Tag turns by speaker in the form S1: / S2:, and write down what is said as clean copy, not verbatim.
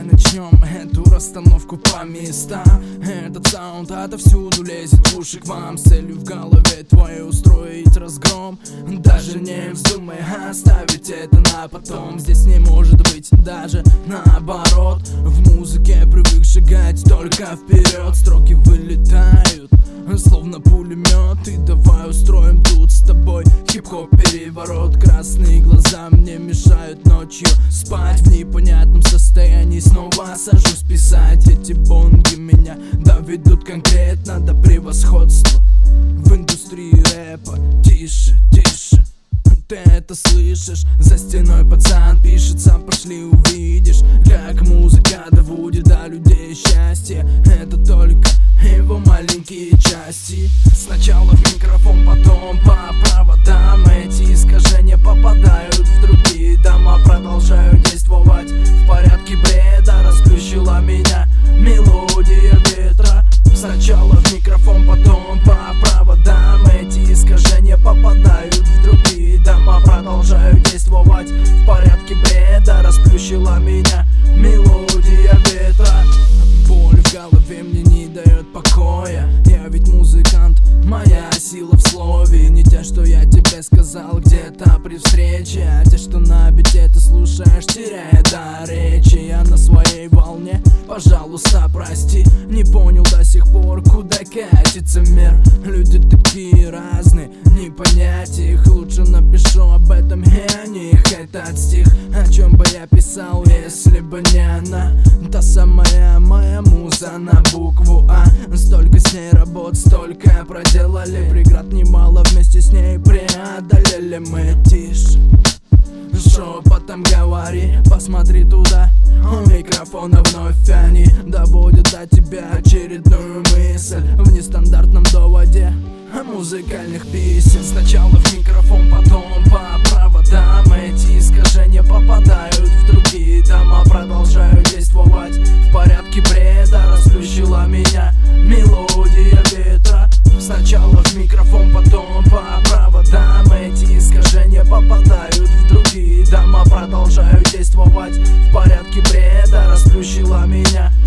S1: Давай начнем эту расстановку по местам. Этот саунд отовсюду лезет в уши к вам, с целью в голове твоей устроить разгром. Даже не вздумай оставить это на потом. Здесь не может быть даже наоборот. В музыке привык шагать только вперед. Строки вылетают словно пулемет. И давай устроим тут с тобой хип-хоп переворот. Красные глаза мне мешают ночью спать. В непонятном состоянии снова сажусь писать. Эти бонги меня доведут конкретно до превосходства в индустрии рэпа. Тише, тише, ты это слышишь? За стеной пацан пишется, пошли увидишь, как музыка доводит до людей счастье. Это только его маленькие части. Сначала в микрофон, потом по проводам. Эти искажения попадают в другие дома. Продолжаю действовать в порядке бреда. Расплющила меня мелодия ветра. Сначала в микрофон, потом по проводам. Эти искажения попадают в другие дома. Продолжаю действовать в порядке бреда. Расплющила меня мелодия ветра. Боль в голове мне не дает покоя. Я ведь музыкант, моя сила в слове. Не те, что я тебе сказал где-то при встрече, а те, что на бите ты слушаешь, теряя до речи. Я на своей волне, пожалуйста, прости. Не понял до сих пор, куда катится мир. Люди такие разные, не понять их. Лучше напишу об этом я не их. Этот стих, о чем бы я писал, если бы не она. Та самая моя муза на букву А. Столько с ней работ, столько проделали. Преград немало вместе с ней преодолели мы. Тише, шепотом говори, посмотри туда. У микрофона вновь они доводят до тебя очередную мысль в нестандартном доводе музыкальных песен. Сначала в микрофон, потом по проводам. Эти искажения попадают в другие дома. Продолжаю действовать в порядке бреда. Расплющила меня мелодия ветра. Сначала в микрофон, потом по проводам. Эти искажения попадают в другие дома. Продолжаю действовать в порядке бреда. Расплющила меня